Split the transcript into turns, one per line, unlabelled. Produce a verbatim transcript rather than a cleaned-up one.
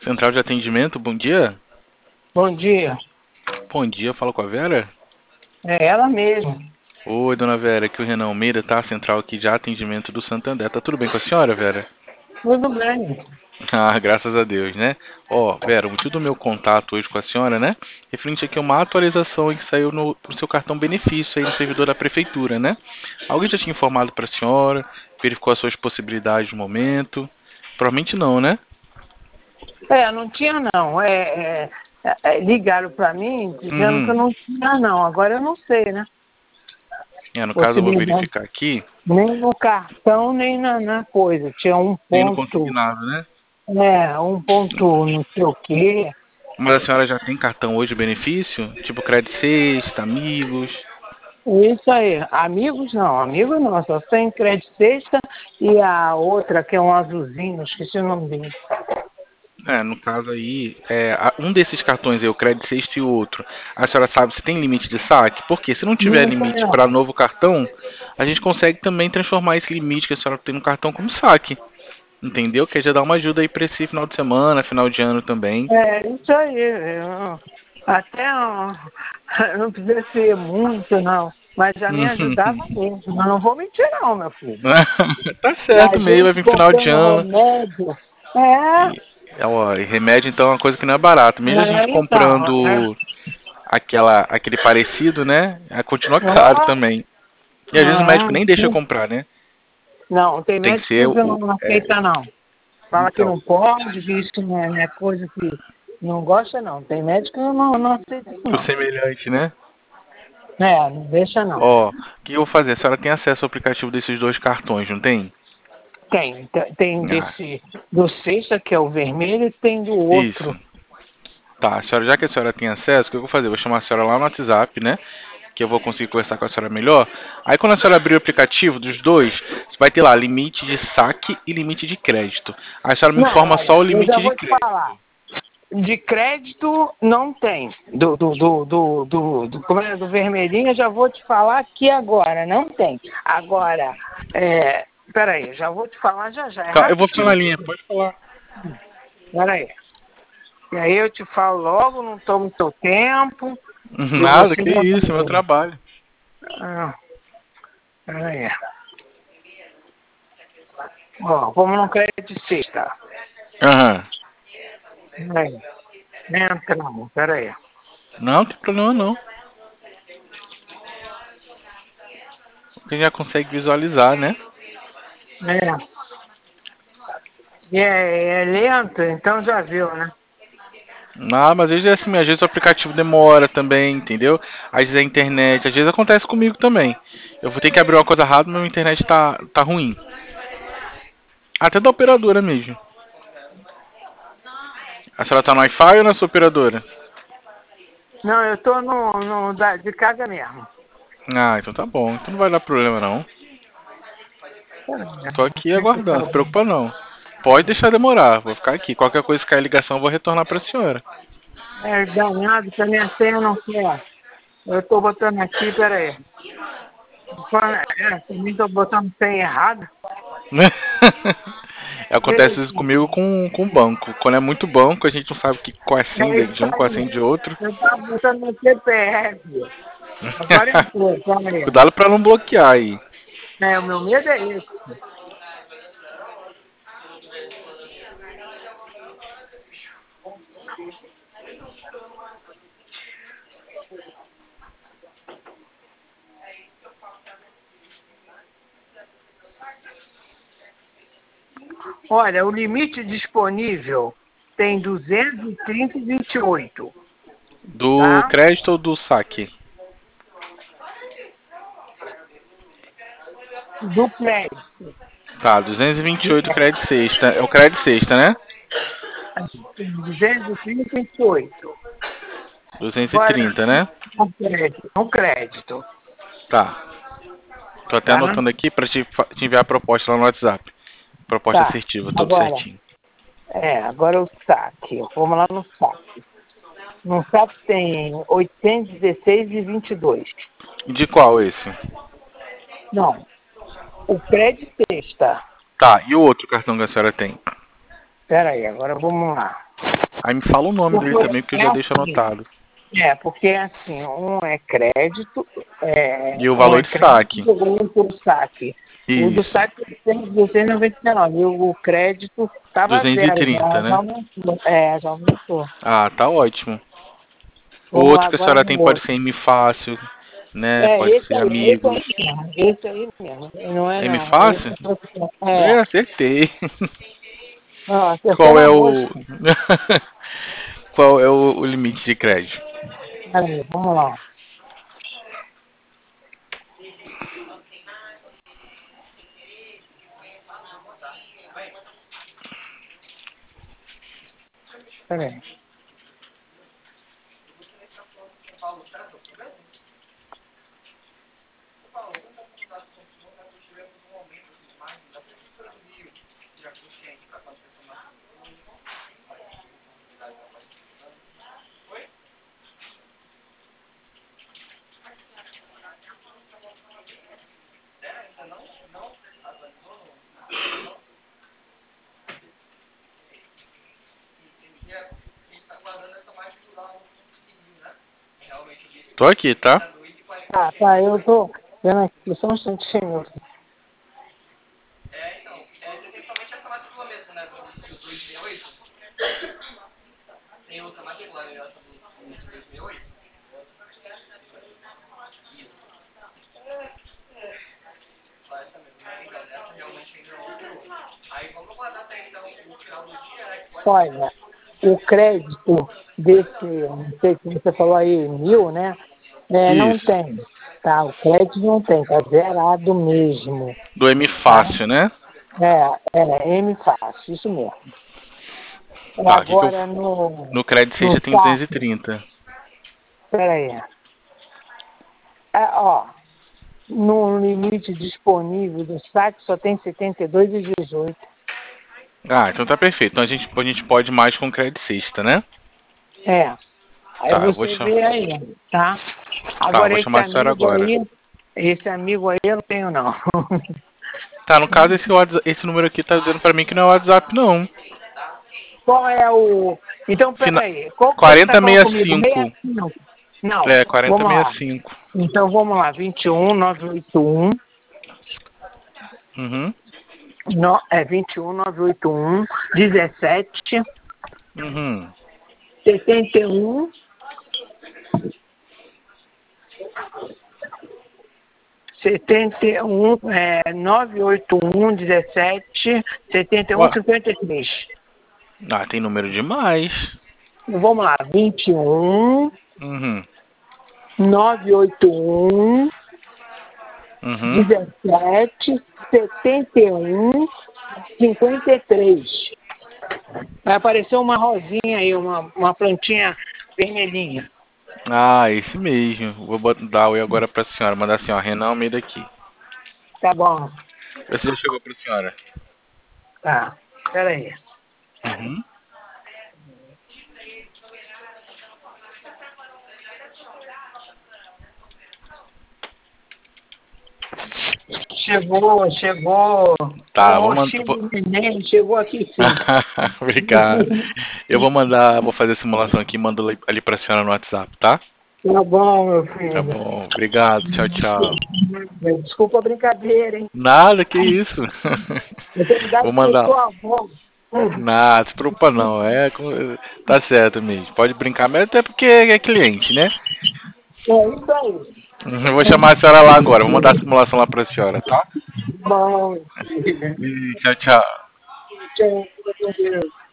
Central de atendimento, bom dia.
Bom dia.
Bom dia, falo com a Vera.
É ela mesma.
Oi, dona Vera, aqui é o Renan Almeida, tá? Central aqui de atendimento do Santander. Tá tudo bem com a senhora, Vera?
Tudo bem.
Ah, graças a Deus, né? Ó, Vera, o motivo do meu contato hoje com a senhora, né? Referente aqui a uma atualização aí que saiu no, no seu cartão benefício aí no servidor da prefeitura, né? Alguém já tinha informado pra senhora? Verificou as suas possibilidades no momento? Provavelmente não, né?
É, não tinha não. É, é, é, ligaram para mim dizendo que eu
Uhum.
não tinha não. Agora eu não sei, né?
É, no caso eu vou
Possibilidade.
verificar aqui,
Nem no cartão, nem na, na coisa. Tinha um
nem no
ponto,
consignado, né?
né? Um ponto não sei o quê.
Mas a senhora já tem cartão hoje benefício? Tipo crédito sexta, amigos?
Isso aí. Amigos não, amigos não. Só tem crédito sexta e a outra que é um azulzinho, esqueci o nome dele.
É, no caso aí, é, a- um desses cartões aí, o crédito sexta e o outro, a senhora sabe se tem limite de saque? Porque se não tiver
Não tem
limite
não.
para novo cartão, a gente consegue também transformar esse limite que a senhora tem no cartão como saque. Entendeu? Que já dá uma ajuda aí para esse final de semana, final de ano também.
É, isso aí. Eu- até ó, não precisa ser muito, não. Mas já me ajudava mesmo. Eu não vou mentir, não, meu filho.
Tá
E a
certo meio, vai
gente
vir final de
comprando
ano.
remédio. É,
E, é, ó, e remédio então é uma coisa que não é barata. Mesmo a gente
é então. É,
comprando aquela, aquele parecido, né? ah, Continua caro
ó,
também. E às vezes o médico nem deixa
é,
comprar, né?
não, tem
Tem que
médico
ser
que
o.
não
É,
aceita, não. Fala que
então,
não pode, que isso não é, não é coisa que não gosta, não. Tem médico que não, não aceita isso,
o
não.
semelhante, né?
É, não deixa, não.
Ó, o que eu vou fazer? A senhora tem acesso ao aplicativo desses dois cartões, não tem?
Tem, tem tem
Ah,
desse, do sexta, que é o vermelho, e tem do
isso.
outro.
Tá, a senhora, já que a senhora tem acesso, o que eu vou fazer? Eu vou chamar a senhora lá no WhatsApp, né? Que eu vou conseguir conversar com a senhora melhor. Aí quando a senhora abrir o aplicativo dos dois, você vai ter lá limite de saque e limite de crédito. Aí a senhora me
Não,
informa só
olha,
o
eu já
limite de
vou te
crédito.
falar. De crédito não tem. Do, do, do, do, do, do, como é, do vermelhinho eu já vou te falar aqui agora, não tem. Agora, é, peraí, já vou te falar já já, é
Tá, eu vou ficar na
rapidinho.
linha, pode falar.
Peraí. E aí eu te falo logo, não tomo teu tempo, que
Nada,
você
que
já
isso, é meu
vai.
trabalho.
Ah, peraí. Ó, vamos no crédito sexta.
Aham.
Peraí. Entramos, peraí.
Não, não tem problema não. Porque já consegue visualizar, né?
É. E é, é lento, então já viu, né?
Ah, mas às vezes é assim, às vezes o aplicativo demora também, entendeu? Às vezes a internet, às vezes acontece comigo também. Eu vou ter que abrir uma coisa rápida, mas a internet tá, tá ruim. Até da operadora mesmo. A senhora tá no Wi-Fi ou na sua operadora?
Não, eu tô no, no da, de casa mesmo.
Ah, então tá bom. Então não vai dar problema não. Tô aqui aguardando, não se
Peraí.
preocupa não. Pode deixar demorar, vou ficar aqui. Qualquer coisa que cair a ligação, eu vou retornar pra senhora.
É danado que a minha senha não quer. Eu tô botando aqui, peraí. É, também tô botando senha errada.
Acontece isso comigo com, com banco. Quando é muito banco, a gente não sabe que, qual é a
É
senha
isso
de um, qual é a senha
aí.
de outro.
Eu tava botando no C P F. Agora entrou, peraí.
Cuidado pra não bloquear aí.
É, o meu medo é esse. Olha, o limite disponível tem duzentos e trinta e vinte e oito,
Do
tá?
crédito ou do saque?
Do crédito.
Tá, duzentos e vinte e oito crédito sexta. É o crédito sexta, né?
Tem duzentos e trinta e oito.
duzentos e
Agora,
trinta, né?
no crédito, no crédito,
Tá. Tô até
tá?
anotando aqui pra te, fa- te enviar a proposta lá no WhatsApp. Proposta
Tá.
assertiva, tudo
Agora,
certinho.
é, agora o saque. Vamos lá no saque. No saque tem oitocentos e dezesseis e vinte e dois.
De qual esse?
Não, o crédito sexta.
Tá, e o outro cartão que a senhora tem?
Espera aí, agora vamos lá.
Aí me fala o nome dele
Porque
também, porque eu
é
já deixo
assim,
anotado.
é, porque assim, um é crédito, é,
E o
um
valor
é
de
crédito
saque.
e o outro saque. O do
Isso.
saque é duzentos e noventa e nove, e o crédito estava
duzentos e
zero,
trinta,
já, já
né?
aumentou. É, já aumentou.
Ah, tá ótimo. O
Vamos lá
outro que a
agora
senhora tem
no
pode
outro.
ser M Fácil, né?
É,
Pode
esse
ser
aí, esse
Amigos.
aí mesmo, esse aí mesmo. Não é
M
não. Esse
Fácil?
é,
É,
é.
acertei.
Ó, acertou
Qual
na
é o.
mosca.
Qual é o, o limite de crédito?
Peraí, vamos lá. Peraí.
Tô aqui, tá?
Tá, tá, eu tô vendo aqui, só um instantinho. Olha, o crédito desse, não sei se você falou aí, mil, né? É, não
Isso.
tem, tá? O crédito não tem, tá zerado mesmo,
Do M
tá?
Fácil, né?
É, é, M fácil, isso mesmo.
Tá, aqui que eu.
Agora no,
No crédito
no
seja tem duzentos e
saque,
trinta.
peraí. É, ó, no limite disponível do saque só tem setenta e dois e dezoito.
Ah, então tá perfeito. Então a gente, a gente pode mais com crédito sexta, né?
É, aí
Tá, eu vou
você
chamar.
vê aí, tá?
Tá, eu
Agora
vou
esse
chamar a senhora
amigo
agora.
aí, esse amigo aí eu não tenho não.
Tá, no caso esse, WhatsApp- esse número aqui tá dizendo pra mim que não é WhatsApp, não.
Qual é o. Então,
Fina...
peraí. Qual que você está falando comigo?
quarenta e sessenta e cinco.
sessenta e cinco. Não,
É,
vamos lá.
quarenta e sessenta e cinco.
Então vamos lá. vinte e um, novecentos e oitenta e um.
Uhum.
No, é vinte e um, novecentos e oitenta e um. dezessete.
Uhum.
setenta e um. setenta e um. É, novecentos e oitenta e um, dezessete. setenta e um,
Ué.
cinquenta e três.
Ah, tem número demais.
Vamos lá. vinte e um,
Uhum.
novecentos e oitenta e um.
Uhum.
dezessete, setenta e um, cinquenta e três. Vai aparecer uma rosinha aí, uma, uma plantinha vermelhinha.
Ah, esse mesmo. Vou bot- dar o e agora pra senhora. Mandar assim, ó, Renan Almeida aqui.
Tá bom.
Esse já chegou pra senhora.
Tá. Pera aí.
Uhum.
Chegou, chegou.
Tá,
O
vou mandar.
rostinho do neném chegou aqui sim.
Obrigado. Eu vou mandar, vou fazer a simulação aqui e mando ali ali pra senhora no WhatsApp, tá?
Tá bom, meu
Tá
filho.
bom. Obrigado. Tchau, tchau.
Desculpa a brincadeira, hein?
Nada, que isso.
Eu tenho idade
Vou
de
mandar.
sua avó.
Nada, se preocupa não. É, com- tá certo mesmo. Pode brincar, mas até porque é cliente, né?
É isso aí.
Eu vou chamar a senhora lá agora. Vou mandar a simulação lá pra senhora, tá?
Bom, filho.
E tchau, tchau.
Tchau, fica com Deus.